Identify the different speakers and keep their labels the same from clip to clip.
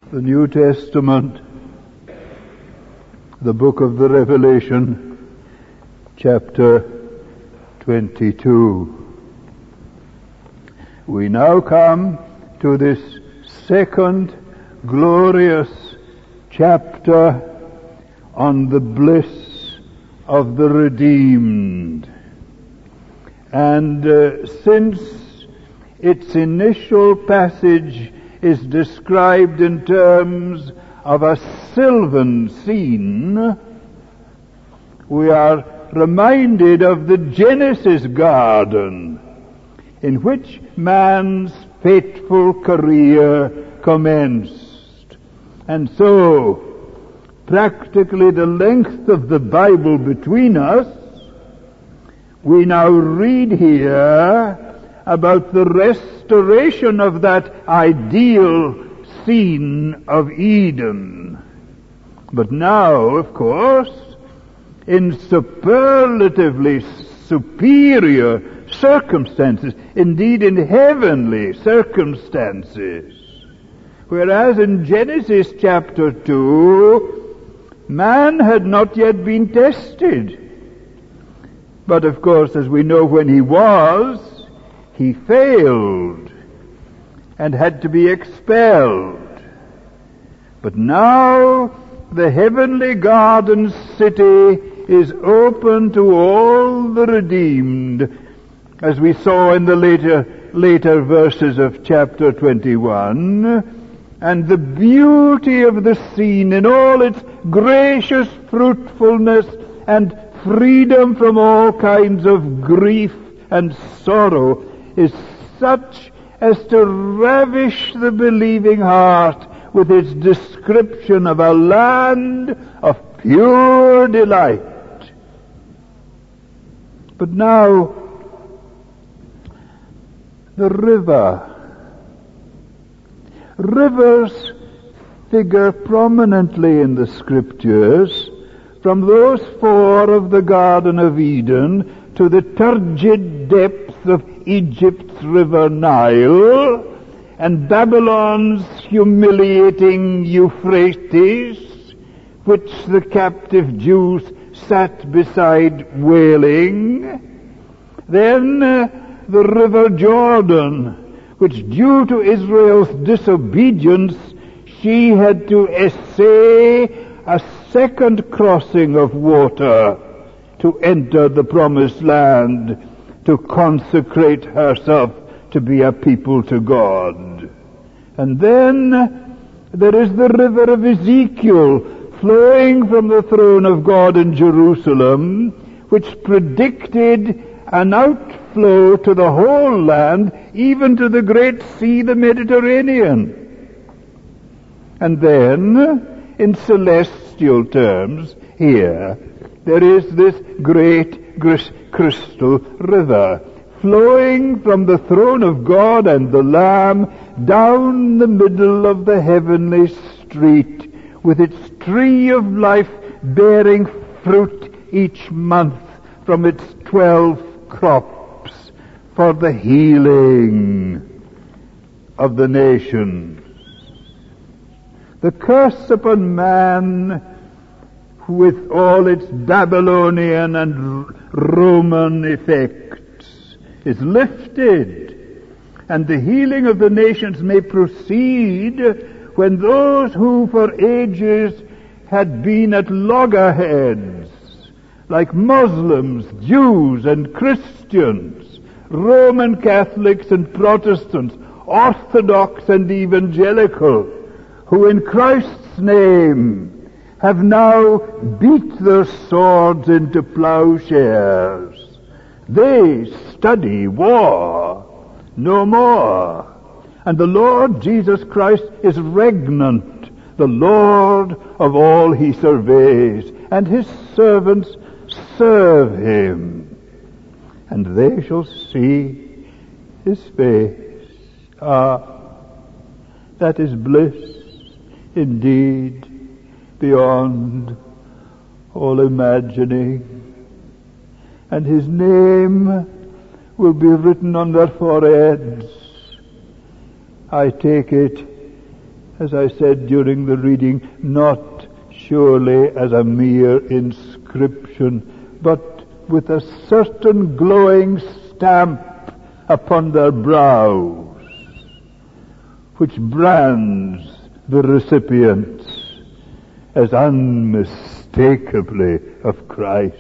Speaker 1: The New Testament, the book of the Revelation, chapter 22. We now come to this second glorious chapter on the bliss of the redeemed. And since its initial passage is described in terms of a sylvan scene, we are reminded of the Genesis garden in which man's fateful career commenced. And so, practically the length of the Bible between us, we now read here about the restoration of that ideal scene of Eden. But now, of course, in superlatively superior circumstances, indeed in heavenly circumstances. Whereas in Genesis chapter 2, man had not yet been tested. But of course, as we know, when he was, he failed and had to be expelled. But now the heavenly garden city is open to all the redeemed, as we saw in the later verses of chapter 21, and the beauty of the scene in all its gracious fruitfulness and freedom from all kinds of grief and sorrow is such as to ravish the believing heart with its description of a land of pure delight. But now, the river. Rivers figure prominently in the Scriptures, from those four of the Garden of Eden to the turgid depths of Egypt's river Nile and Babylon's humiliating Euphrates, which the captive Jews sat beside wailing. Then the river Jordan, which due to Israel's disobedience she had to essay a second crossing of water to enter the promised land, to consecrate herself to be a people to God. And then there is the river of Ezekiel, flowing from the throne of God in Jerusalem, which predicted an outflow to the whole land, even to the great sea, the Mediterranean. And then, in celestial terms, here, there is this great crystal river, flowing from the throne of God and the Lamb down the middle of the heavenly street, with its tree of life bearing fruit each month from its 12 crops for the healing of the nations. The curse upon man, with all its Babylonian and Roman effects, is lifted, and the healing of the nations may proceed when those who for ages had been at loggerheads, like Muslims, Jews and Christians, Roman Catholics and Protestants, Orthodox and Evangelical, who in Christ's name have now beat their swords into plowshares. They study war no more. And the Lord Jesus Christ is regnant, the Lord of all he surveys, and his servants serve him. And they shall see his face. Ah, that is bliss indeed, beyond all imagining. And his name will be written on their foreheads. I take it as I said during the reading, not surely as a mere inscription, but with a certain glowing stamp upon their brows, which brands the recipients as unmistakably of Christ.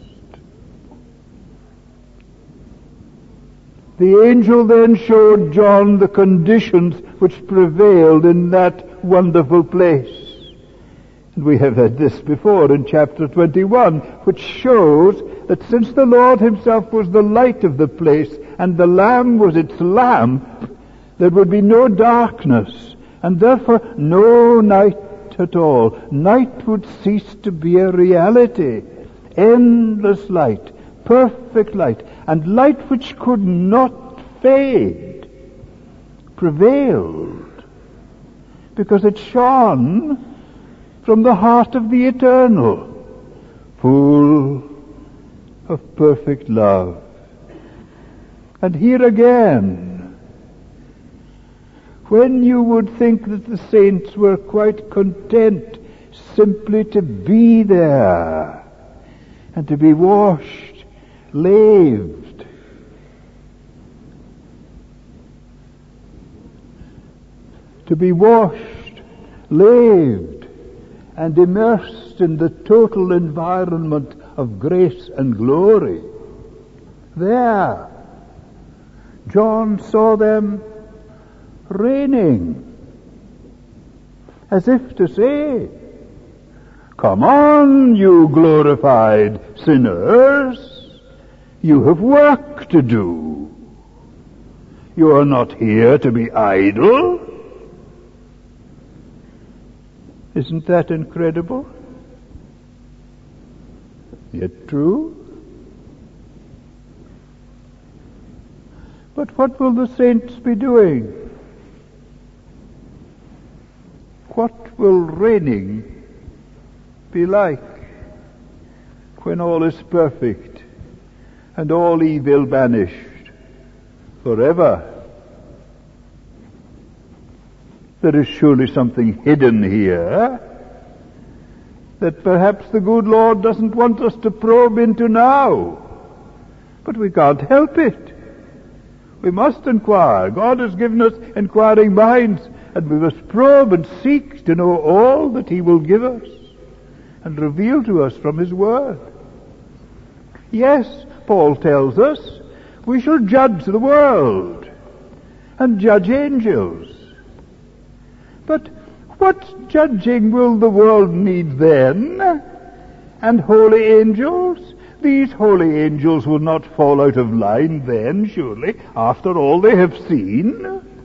Speaker 1: The angel then showed John the conditions which prevailed in that wonderful place. And we have had this before in chapter 21, which shows that since the Lord himself was the light of the place and the Lamb was its lamp, there would be no darkness, and therefore no night at all. Night would cease to be a reality. Endless light, perfect light, and light which could not fade, prevailed, because it shone from the heart of the eternal, full of perfect love. And here again, when you would think that the saints were quite content simply to be there and to be washed, laved, and immersed in the total environment of grace and glory. There, John saw them reigning, as if to say, "Come on, you glorified sinners, you have work to do. You are not here to be idle." Isn't that incredible? Yet true. But what will the saints be doing? What will reigning be like when all is perfect and all evil banished forever? There is surely something hidden here that perhaps the good Lord doesn't want us to probe into now. But we can't help it. We must inquire. God has given us inquiring minds, and we must probe and seek to know all that He will give us and reveal to us from His Word. Yes, Paul tells us, we shall judge the world and judge angels. But what judging will the world need then? And holy angels? These holy angels will not fall out of line then, surely, after all they have seen.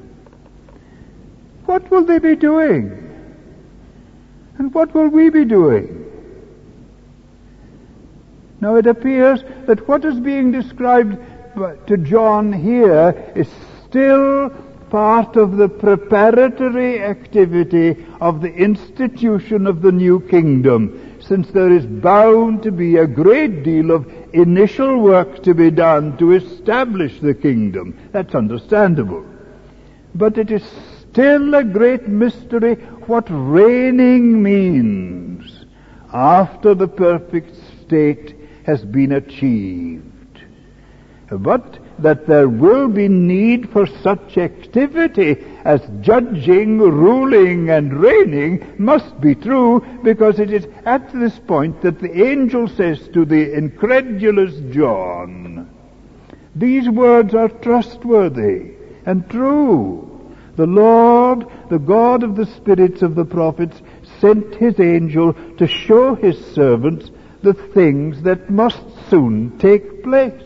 Speaker 1: What will they be doing? And what will we be doing? Now it appears that what is being described to John here is still part of the preparatory activity of the institution of the new kingdom, since there is bound to be a great deal of initial work to be done to establish the kingdom. That's understandable. But it is still a great mystery what reigning means after the perfect state has been achieved. But that there will be need for such activity as judging, ruling, and reigning must be true, because it is at this point that the angel says to the incredulous John, "These words are trustworthy and true. The Lord, the God of the spirits of the prophets, sent His angel to show His servants the things that must soon take place."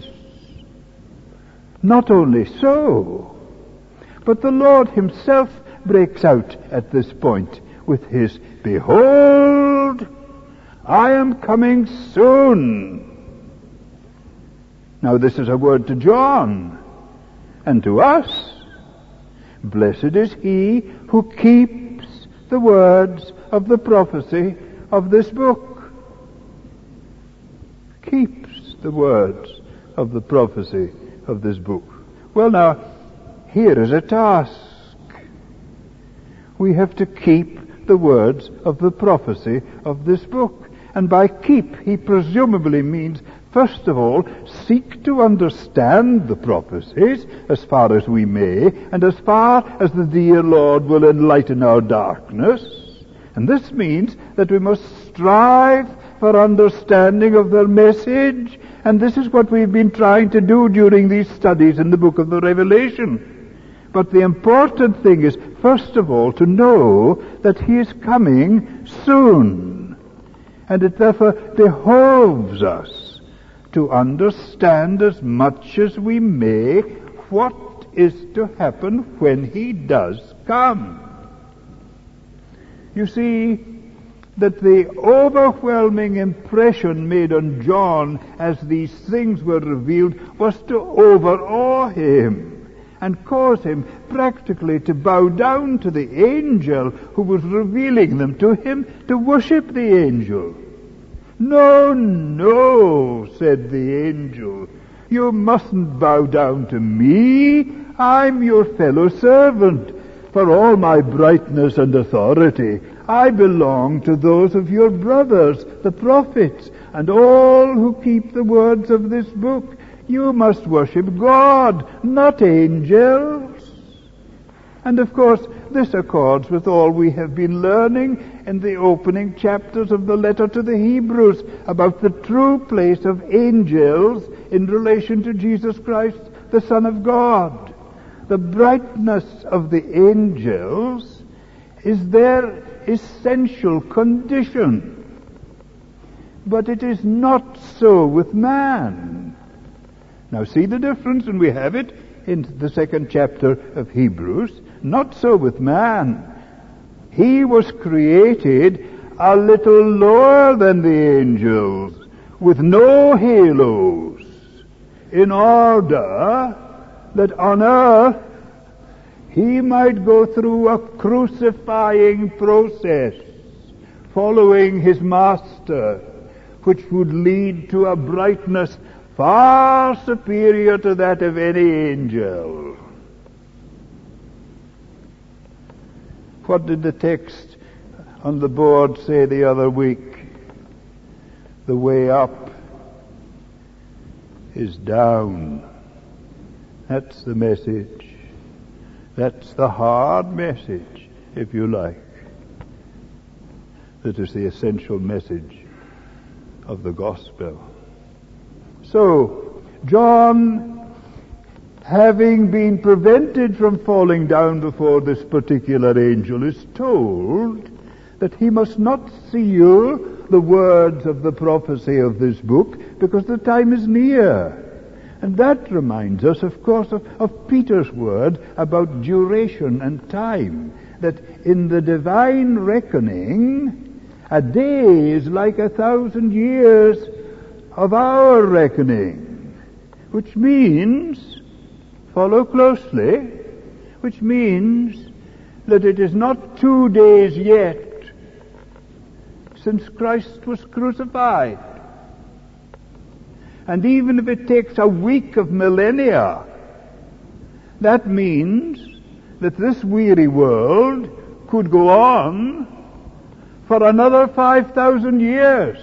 Speaker 1: Not only so, but the Lord Himself breaks out at this point with His, "Behold, I am coming soon." Now this is a word to John and to us. Blessed is he who keeps the words of the prophecy of this book. Keeps the words of the prophecy of this book. Well now, here is a task. we have to keep the words of the prophecy of this book. And by keep, he presumably means, first of all, seek to understand the prophecies as far as we may, and as far as the dear Lord will enlighten our darkness. And this means that we must strive for understanding of their message, and this is what we've been trying to do during these studies in the book of the Revelation. But the important thing is, first of all, to know that he is coming soon. And it therefore behoves us to understand as much as we may what is to happen when he does come. You see that the overwhelming impression made on John as these things were revealed was to overawe him and cause him practically to bow down to the angel who was revealing them to him, to worship the angel. "No, no," said the angel, "you mustn't bow down to me. I'm your fellow servant. For all my brightness and authority, I belong to those of your brothers, the prophets, and all who keep the words of this book. You must worship God, not angels." And of course, this accords with all we have been learning in the opening chapters of the letter to the Hebrews about the true place of angels in relation to Jesus Christ, the Son of God. The brightness of the angels is their essential condition. But it is not so with man. Now see the difference, and we have it in the second chapter of Hebrews. Not so with man. He was created a little lower than the angels, with no halos, in order that on earth he might go through a crucifying process, following his master, which would lead to a brightness far superior to that of any angel. What did the text on the board say the other week? The way up is down. That's the message. That's the hard message, if you like. That is the essential message of the gospel. So, John, having been prevented from falling down before this particular angel, is told that he must not seal the words of the prophecy of this book because the time is near. And that reminds us, of course, of Peter's word about duration and time, that in the divine reckoning, a day is like 1,000 years of our reckoning, which means, follow closely, which means that it is not 2 days yet since Christ was crucified. And even if it takes a week of millennia, that means that this weary world could go on for another 5,000 years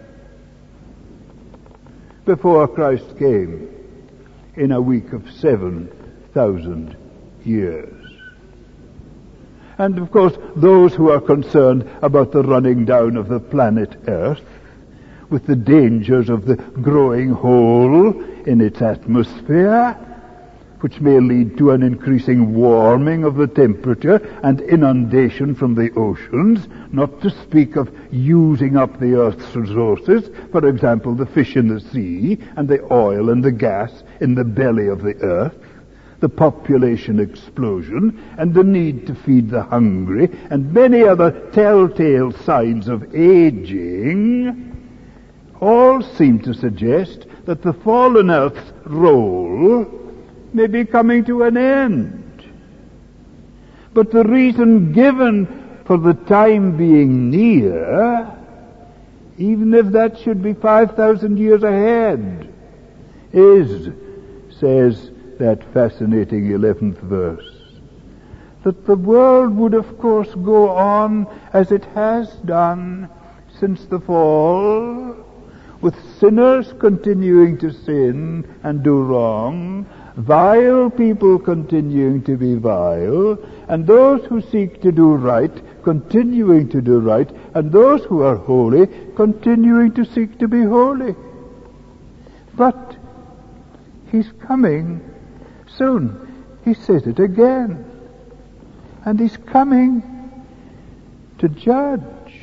Speaker 1: before Christ came in a week of 7,000 years. And of course, those who are concerned about the running down of the planet Earth, with the dangers of the growing hole in its atmosphere, which may lead to an increasing warming of the temperature and inundation from the oceans, not to speak of using up the Earth's resources, for example, the fish in the sea and the oil and the gas in the belly of the earth, the population explosion and the need to feed the hungry, and many other telltale signs of aging, all seem to suggest that the fallen earth's role may be coming to an end. But the reason given for the time being near, even if that should be 5,000 years ahead, is, says that fascinating 11th verse, that the world would of course go on as it has done since the fall, with sinners continuing to sin and do wrong, vile people continuing to be vile, and those who seek to do right continuing to do right, and those who are holy continuing to seek to be holy. But he's coming soon. He says it again. And he's coming to judge.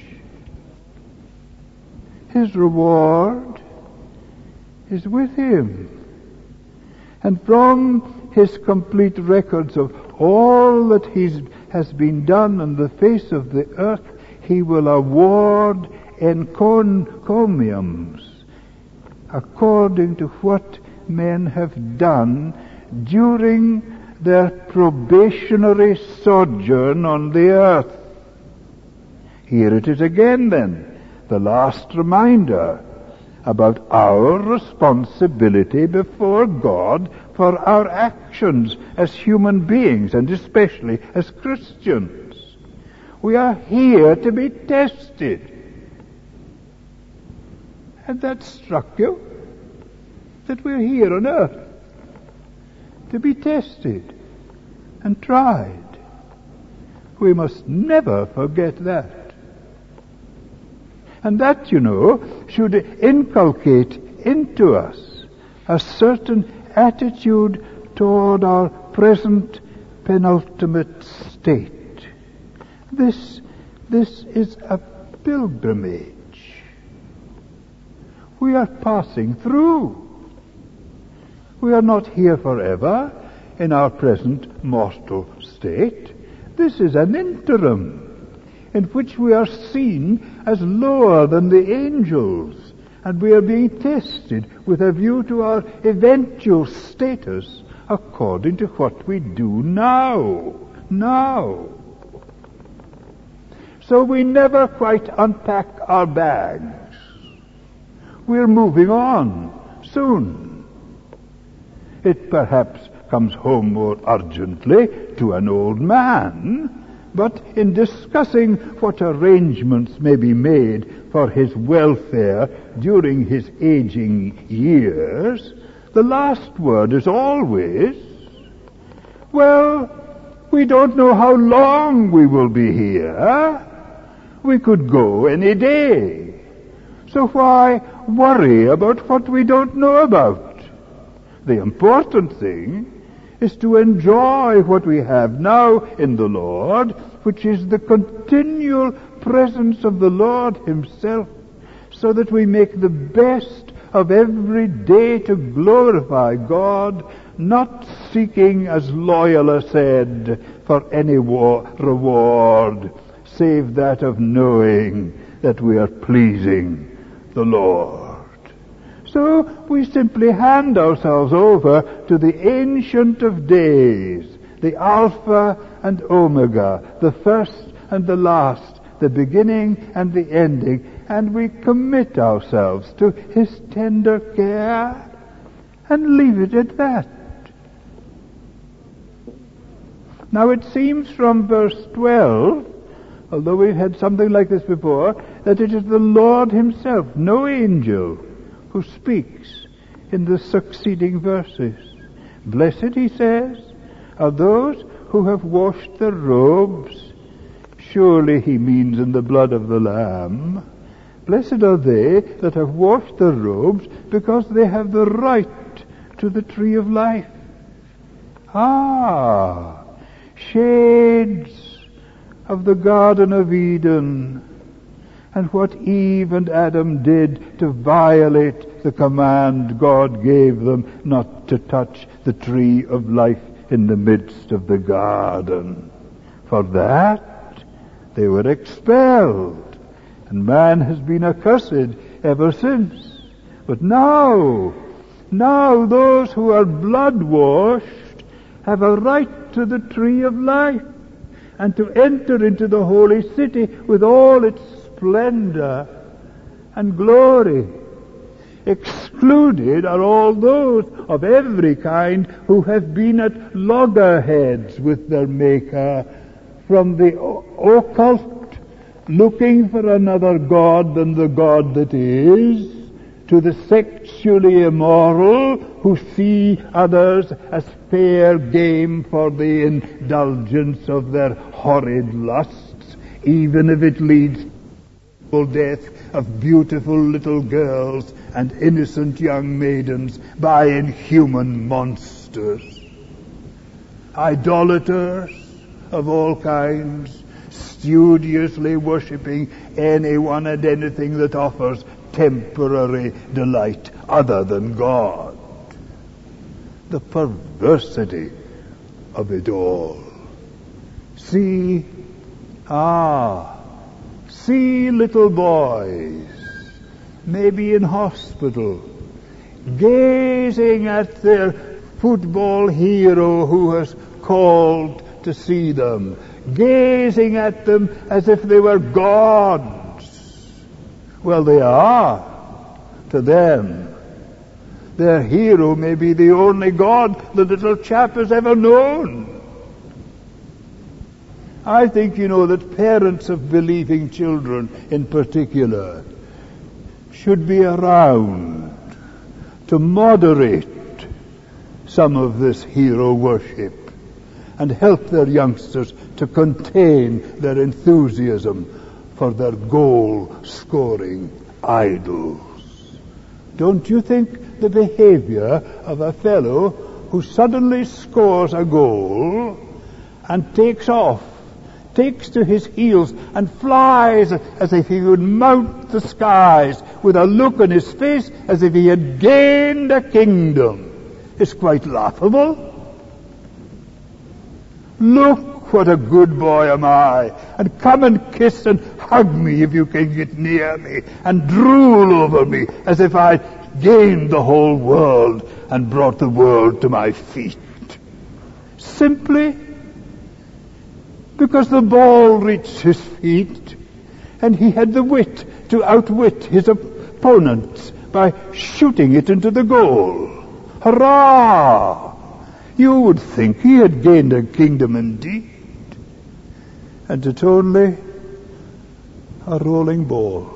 Speaker 1: His reward is with him. And from his complete records of all that has been done on the face of the earth, he will award encomiums according to what men have done during their probationary sojourn on the earth. Here it is again then, the last reminder about our responsibility before God for our actions as human beings, and especially as Christians. We are here to be tested. Had that struck you? That we're here on earth to be tested and tried. We must never forget that. And that, you know, should inculcate into us a certain attitude toward our present penultimate state. This is a pilgrimage. We are passing through. We are not here forever in our present mortal state. This is an interim in which we are seen as lower than the angels, and we are being tested with a view to our eventual status according to what we do now. So we never quite unpack our bags. We're moving on soon. It perhaps comes home more urgently to an old man, but in discussing what arrangements may be made for his welfare during his aging years, the last word is always, well, we don't know how long we will be here. We could go any day. So why worry about what we don't know about? The important thing is to enjoy what we have now in the Lord, which is the continual presence of the Lord himself, so that we make the best of every day to glorify God, not seeking, as Loyola said, for any reward, save that of knowing that we are pleasing the Lord. So we simply hand ourselves over to the Ancient of Days, the Alpha and Omega, the first and the last, the beginning and the ending, and we commit ourselves to his tender care and leave it at that. Now it seems from verse 12, although we've had something like this before, that it is the Lord himself, no angel, who speaks in the succeeding verses. Blessed, he says, are those who have washed their robes. Surely he means in the blood of the Lamb. Blessed are they that have washed their robes, because they have the right to the tree of life. Shades of the Garden of Eden, and what Eve and Adam did to violate the command God gave them not to touch the tree of life in the midst of the garden. For that they were expelled, and man has been accursed ever since. But now those who are blood-washed have a right to the tree of life, and to enter into the holy city with all its splendor and glory, exclusive included are all those of every kind who have been at loggerheads with their Maker, from the occult, looking for another God than the God that is, to the sexually immoral who see others as fair game for the indulgence of their horrid lusts, even if it leads to the death of beautiful little girls and innocent young maidens by inhuman monsters. Idolaters of all kinds, studiously worshipping anyone and anything that offers temporary delight other than God. The perversity of it all. See little boys, maybe in hospital, gazing at their football hero who has called to see them, gazing at them as if they were gods. Well, they are to them. Their hero may be the only God the little chap has ever known. I think, that parents of believing children in particular should be around to moderate some of this hero worship and help their youngsters to contain their enthusiasm for their goal-scoring idols. Don't you think the behavior of a fellow who suddenly scores a goal and takes to his heels and flies as if he would mount the skies with a look on his face as if he had gained a kingdom is quite laughable? Look, what a good boy am I, and come and kiss and hug me if you can get near me, and drool over me as if I'd gained the whole world and brought the world to my feet. Simply because the ball reached his feet and he had the wit to outwit his opponents by shooting it into the goal. Hurrah! You would think he had gained a kingdom indeed. And it's only a rolling ball.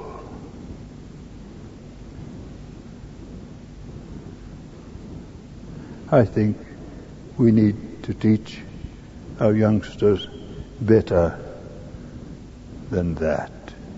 Speaker 1: I think we need to teach our youngsters better than that.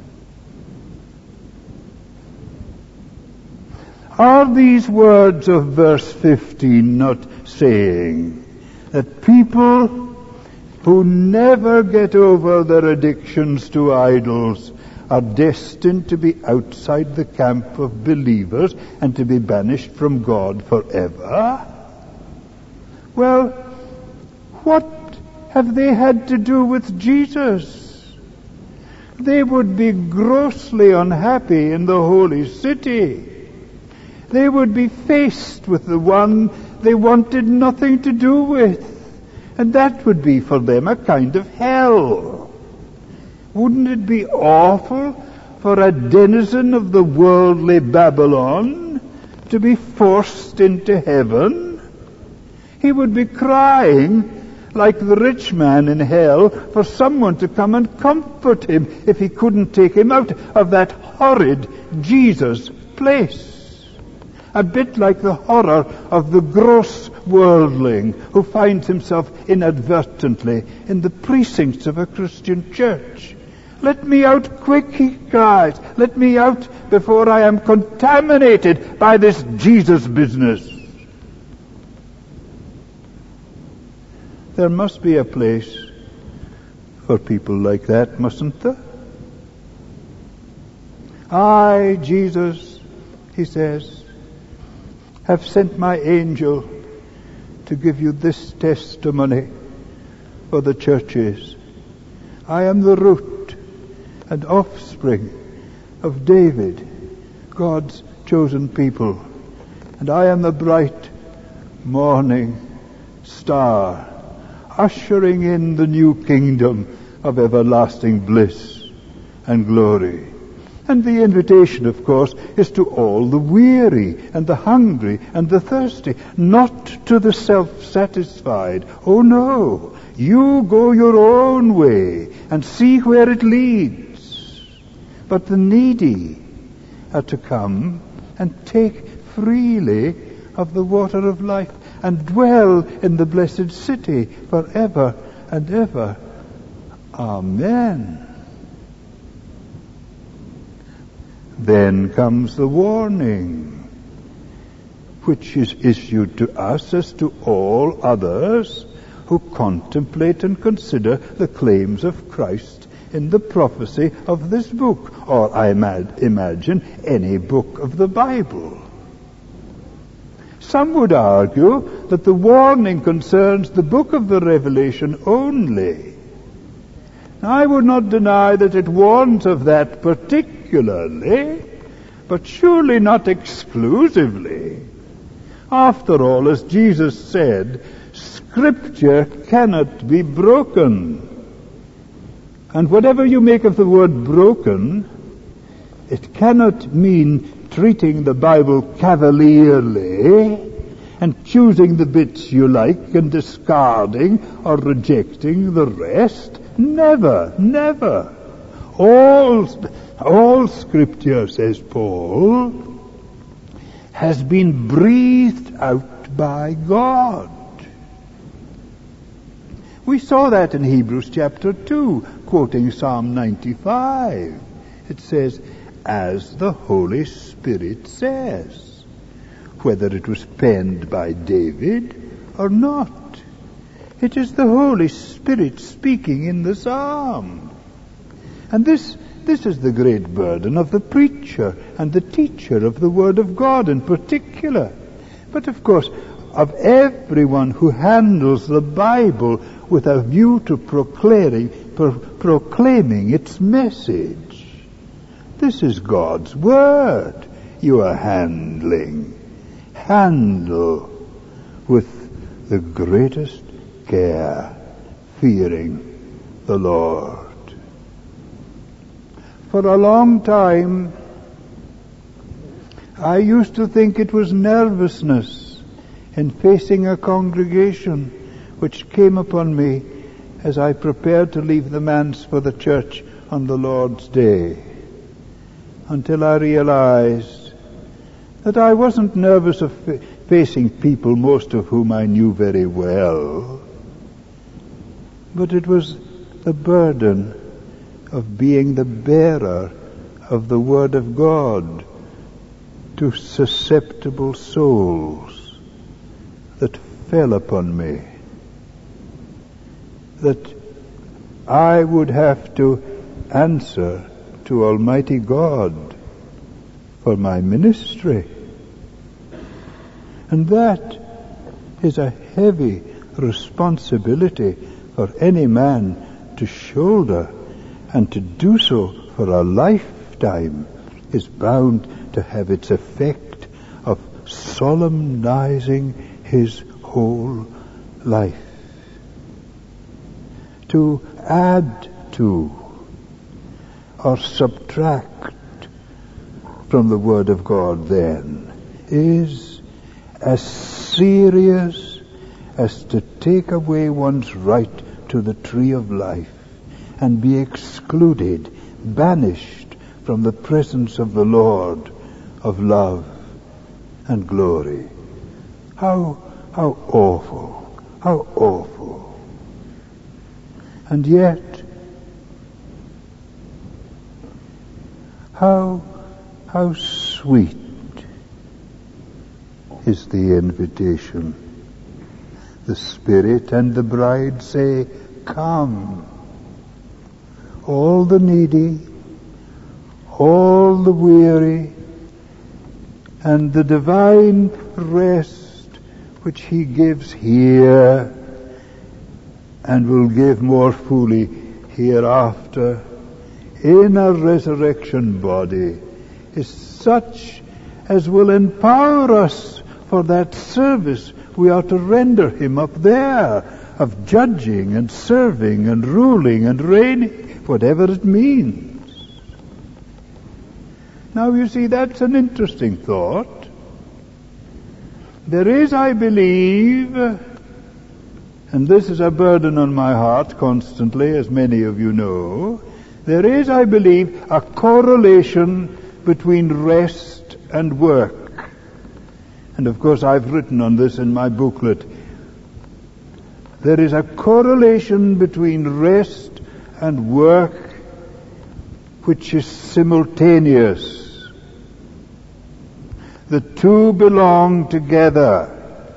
Speaker 1: Are these words of verse 15 not saying that people who never get over their addictions to idols are destined to be outside the camp of believers and to be banished from God forever? Well, what have they had to do with Jesus? They would be grossly unhappy in the holy city. They would be faced with the one they wanted nothing to do with, and that would be for them a kind of hell. Wouldn't it be awful for a denizen of the worldly Babylon to be forced into heaven? He would be crying like the rich man in hell for someone to come and comfort him if he couldn't take him out of that horrid Jesus place. A bit like the horror of the gross worldling who finds himself inadvertently in the precincts of a Christian church. Let me out quick, he cries. Let me out before I am contaminated by this Jesus business. There must be a place for people like that, mustn't there? I, Jesus, he says, have sent my angel to give you this testimony for the churches. I am the root and offspring of David, God's chosen people, and I am the bright morning star, ushering in the new kingdom of everlasting bliss and glory. And the invitation, of course, is to all the weary and the hungry and the thirsty, not to the self-satisfied. Oh no, you go your own way and see where it leads. But the needy are to come and take freely of the water of life and dwell in the blessed city forever and ever. Amen. Then comes the warning, which is issued to us as to all others who contemplate and consider the claims of Christ in the prophecy of this book, or I imagine any book of the Bible. Some would argue that the warning concerns the book of the Revelation only. Now, I would not deny that it warns of that particularly, but surely not exclusively. After all, as Jesus said, Scripture cannot be broken. And whatever you make of the word broken, it cannot mean treating the Bible cavalierly and choosing the bits you like and discarding or rejecting the rest. Never, never. All Scripture, says Paul, has been breathed out by God. We saw that in Hebrews chapter 2, quoting Psalm 95. It says, as the Holy Spirit says, whether it was penned by David or not. It is the Holy Spirit speaking in the psalm. And this is the great burden of the preacher and the teacher of the Word of God in particular. But of course, of everyone who handles the Bible with a view to proclaiming its message. This is God's Word you are handling. Handle with the greatest care, fearing the Lord. For a long time, I used to think it was nervousness in facing a congregation which came upon me as I prepared to leave the manse for the church on the Lord's Day, until I realized that I wasn't nervous of facing people, most of whom I knew very well, but it was the burden of being the bearer of the Word of God to susceptible souls that fell upon me, that I would have to answer to Almighty God for my ministry. And that is a heavy responsibility for any man to shoulder, and to do so for a lifetime is bound to have its effect of solemnizing his whole life. To add to or subtract from the Word of God, then, is as serious as to take away one's right to the tree of life and be excluded, banished from the presence of the Lord of love and glory. How awful, how awful. And yet, how sweet is the invitation. The Spirit and the bride say, come. All the needy, all the weary, and the divine rest which he gives here and will give more fully hereafter in a resurrection body is such as will empower us for that service we are to render him up there, of judging and serving and ruling and reigning, whatever it means. Now you see, that's an interesting thought. There is, I believe, and this is a burden on my heart constantly, as many of you know, there is, I believe, a correlation between rest and work. And of course I've written on this in my booklet. There is a correlation between rest and work which is simultaneous. The two belong together.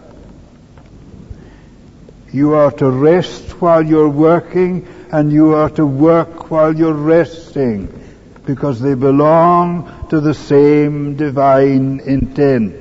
Speaker 1: You are to rest while you're working, and you are to work while you're resting, because they belong to the same divine intent.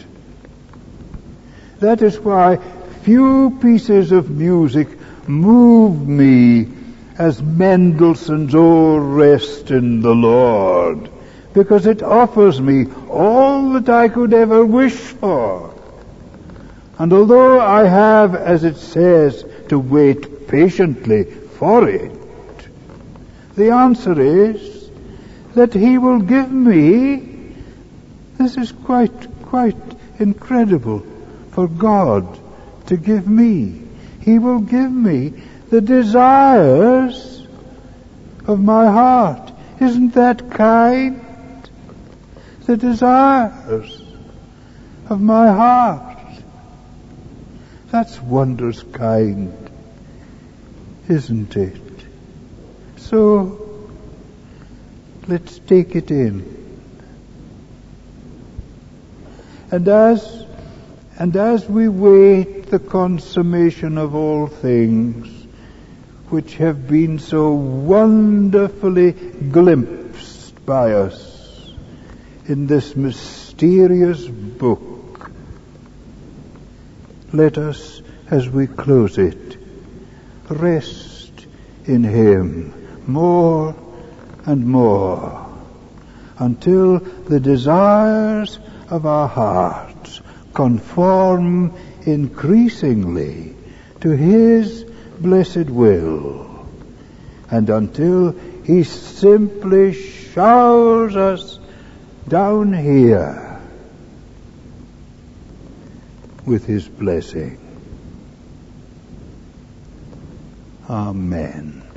Speaker 1: That is why few pieces of music move me as Mendelssohn's "O Rest in the Lord," because it offers me all that I could ever wish for. And although I have, as it says, to wait patiently for it, the answer is that He will give me, this is quite incredible for God to give me. He will give me the desires of my heart. Isn't that kind? The desires of my heart. That's wondrous kind, isn't it? So, let's take it in. And as we wait the consummation of all things, which have been so wonderfully glimpsed by us in this mysterious book, let us, as we close it, rest in Him more and more, until the desires of our hearts conform increasingly to His blessed will, and until He simply showers us down here with His blessing. Amen.